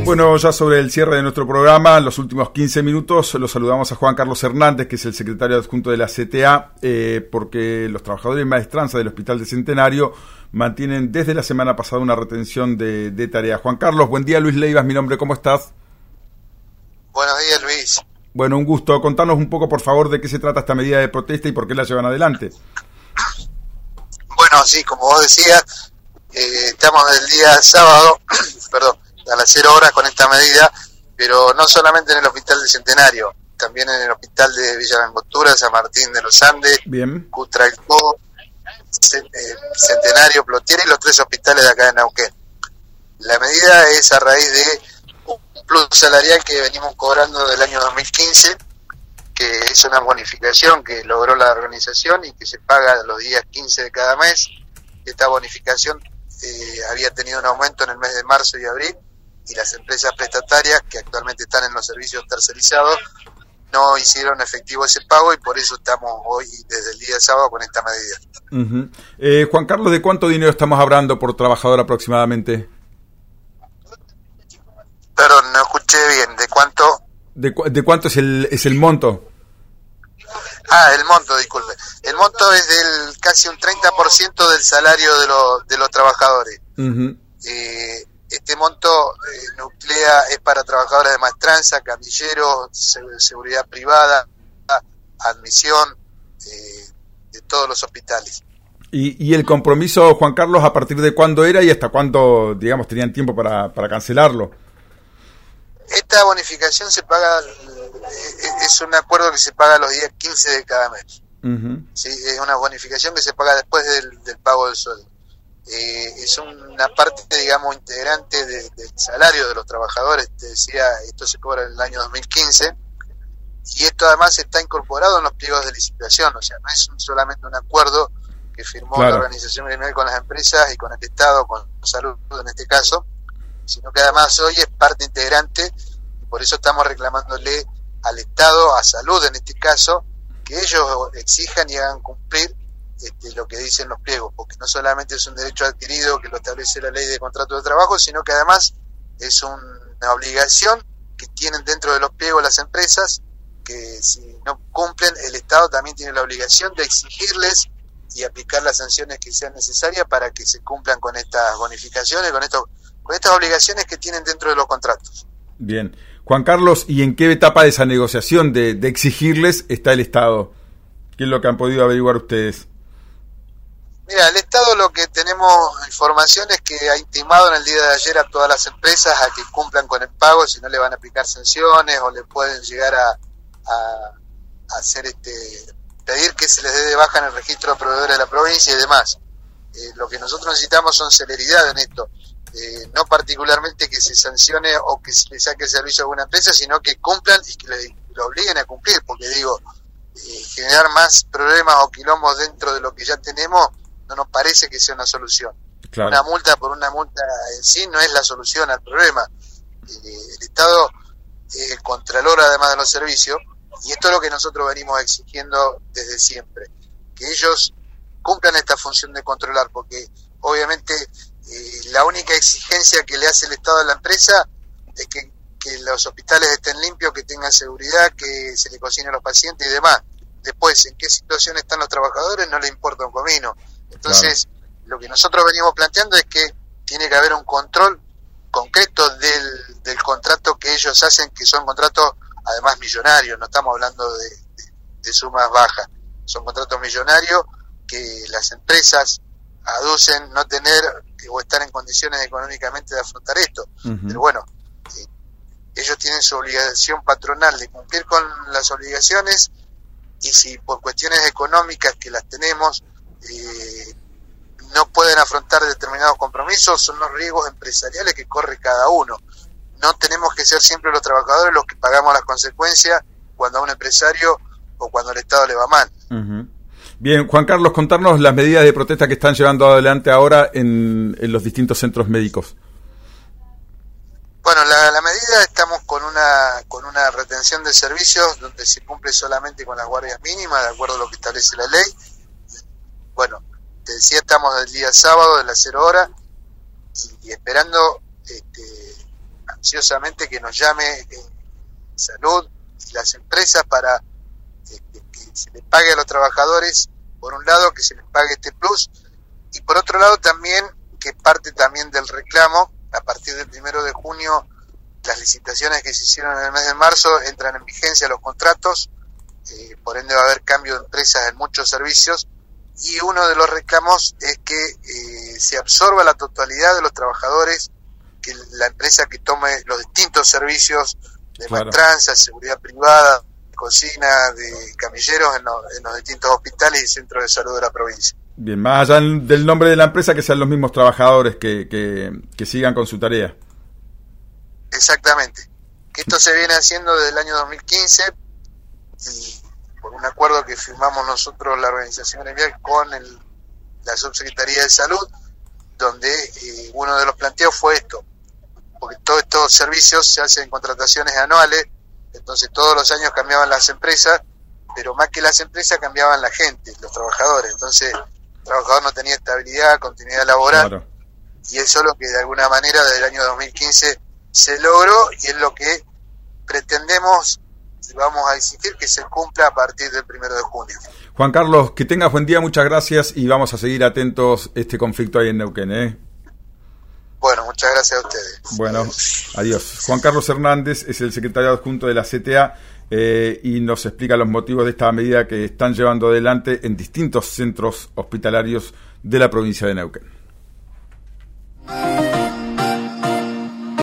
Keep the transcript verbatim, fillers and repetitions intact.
Bueno, ya sobre el cierre de nuestro programa, en los últimos quince minutos, los saludamos a Juan Carlos Hernández, que es el secretario adjunto de la C T A, eh, porque los trabajadores de maestranza del Hospital del Centenario mantienen desde la semana pasada una retención de, de tareas. Juan Carlos, buen día. Luis Leivas, mi nombre, ¿cómo estás? Buenos días, Luis. Bueno, un gusto. Contanos un poco, por favor, de qué se trata esta medida de protesta y por qué la llevan adelante. Bueno, sí, como vos decías, eh, estamos el día sábado, perdón, a las cero horas con esta medida, pero no solamente en el Hospital del Centenario, también en el Hospital de Villa Langostura, San Martín de los Andes, Bien. Cutralcó, Centenario, Plotier y los tres hospitales de acá de Neuquén. La medida es a raíz de un plus salarial que venimos cobrando del año dos mil quince, que es una bonificación que logró la organización y que se paga los días quince de cada mes. Esta bonificación eh, había tenido un aumento en el mes de marzo y abril, y las empresas prestatarias que actualmente están en los servicios tercerizados no hicieron efectivo ese pago, y por eso estamos hoy desde el día de sábado con esta medida. Uh-huh. eh, Juan Carlos, ¿de cuánto dinero estamos hablando por trabajador aproximadamente? Perdón, no escuché bien. ¿De cuánto? ¿De, cu- de cuánto es el, es el monto? Ah, el monto, disculpe. El monto es del casi un treinta por ciento del salario de, lo, de los trabajadores. Uh-huh. Eh, este monto eh, nuclea es para trabajadores de maestranza, camilleros, se, seguridad privada, admisión, eh, de todos los hospitales. ¿Y, y el compromiso, Juan Carlos, a partir de cuándo era y hasta cuándo, digamos, tenían tiempo para, para cancelarlo? Esta bonificación se paga, es un acuerdo que se paga los días quince de cada mes. Uh-huh. ¿Sí? Es una bonificación que se paga después del, del pago del sueldo. Eh, es una parte, digamos, integrante de, del salario de los trabajadores. Te decía, esto se cobra en el año dos mil quince, y esto además está incorporado en los pliegos de licitación. O sea, no es un, solamente un acuerdo que firmó claro. la organización gremial con las empresas y con el Estado, con salud en este caso, sino que además hoy es parte integrante, y por eso estamos reclamándole al Estado, a salud en este caso, que ellos exijan y hagan cumplir este, lo que dicen los pliegos, porque no solamente es un derecho adquirido que lo establece la ley de contrato de trabajo, sino que además es un, una obligación que tienen dentro de los pliegos las empresas, que si no cumplen, el Estado también tiene la obligación de exigirles y aplicar las sanciones que sean necesarias para que se cumplan con estas bonificaciones, con estos con estas obligaciones que tienen dentro de los contratos. Bien. Juan Carlos, ¿y en qué etapa de esa negociación de, de exigirles está el Estado? ¿Qué es lo que han podido averiguar ustedes? Mira, el Estado, lo que tenemos información es que ha intimado en el día de ayer a todas las empresas a que cumplan con el pago, si no le van a aplicar sanciones o le pueden llegar a, a, a hacer este pedir que se les dé de baja en el registro de proveedores de la provincia y demás. Eh, lo que nosotros necesitamos son celeridad en esto. Eh, no particularmente que se sancione o que se le saque el servicio a alguna empresa, sino que cumplan y que le, lo obliguen a cumplir, porque digo, eh, generar más problemas o quilombos dentro de lo que ya tenemos no nos parece que sea una solución. Claro. Una multa por una multa en sí no es la solución al problema. Eh, el Estado es el contralor además de los servicios, y esto es lo que nosotros venimos exigiendo desde siempre, que ellos cumplan esta función de controlar, porque obviamente Eh, la única exigencia que le hace el Estado a la empresa es que, que los hospitales estén limpios, que tengan seguridad, que se le cocine a los pacientes y demás. Después, en qué situación están los trabajadores no le importa un comino. Entonces, claro. Lo que nosotros venimos planteando es que tiene que haber un control concreto del, del contrato que ellos hacen, que son contratos además millonarios, no estamos hablando de, de, de sumas bajas, son contratos millonarios que las empresas aducen no tener o estar en condiciones económicamente de afrontar esto. Uh-huh. Pero bueno, eh, ellos tienen su obligación patronal de cumplir con las obligaciones, y si por cuestiones económicas que las tenemos eh, no pueden afrontar determinados compromisos, son los riesgos empresariales que corre cada uno. No tenemos que ser siempre los trabajadores los que pagamos las consecuencias cuando a un empresario o cuando al Estado le va mal. Uh-huh. Bien, Juan Carlos, contarnos las medidas de protesta que están llevando adelante ahora en, en los distintos centros médicos. Bueno, la, la medida, estamos con una con una retención de servicios donde se cumple solamente con las guardias mínimas, de acuerdo a lo que establece la ley. Bueno, te decía, estamos el día sábado de las cero horas y, y esperando este, ansiosamente que nos llame eh, Salud y las empresas para eh, que se les pague a los trabajadores, por un lado, que se les pague este plus, y por otro lado también, que parte también del reclamo, a partir del primero de junio, las licitaciones que se hicieron en el mes de marzo entran en vigencia los contratos, eh, por ende va a haber cambio de empresas en muchos servicios, y uno de los reclamos es que eh, se absorba la totalidad de los trabajadores, que la empresa que tome los distintos servicios de claro. maestranza, seguridad privada, cocina, de camilleros en, lo, en los distintos hospitales y centros de salud de la provincia. Bien, más allá del nombre de la empresa, que sean los mismos trabajadores que, que, que sigan con su tarea. Exactamente. Que esto se viene haciendo desde el año dos mil quince y por un acuerdo que firmamos nosotros, la organización gremial, con el, la Subsecretaría de Salud, donde eh, uno de los planteos fue esto, porque todos estos servicios se hacen en contrataciones anuales, entonces todos los años cambiaban las empresas, pero más que las empresas cambiaban la gente, los trabajadores, entonces el trabajador no tenía estabilidad, continuidad laboral, claro. Y eso es lo que de alguna manera desde el año dos mil quince se logró y es lo que pretendemos y vamos a exigir que se cumpla a partir del primero de junio. Juan Carlos, que tengas buen día, muchas gracias y vamos a seguir atentos este conflicto ahí en Neuquén, ¿eh? Bueno, muchas gracias a ustedes. Bueno, adiós. Juan Carlos Hernández es el secretario adjunto de la C T A eh, y nos explica los motivos de esta medida que están llevando adelante en distintos centros hospitalarios de la provincia de Neuquén.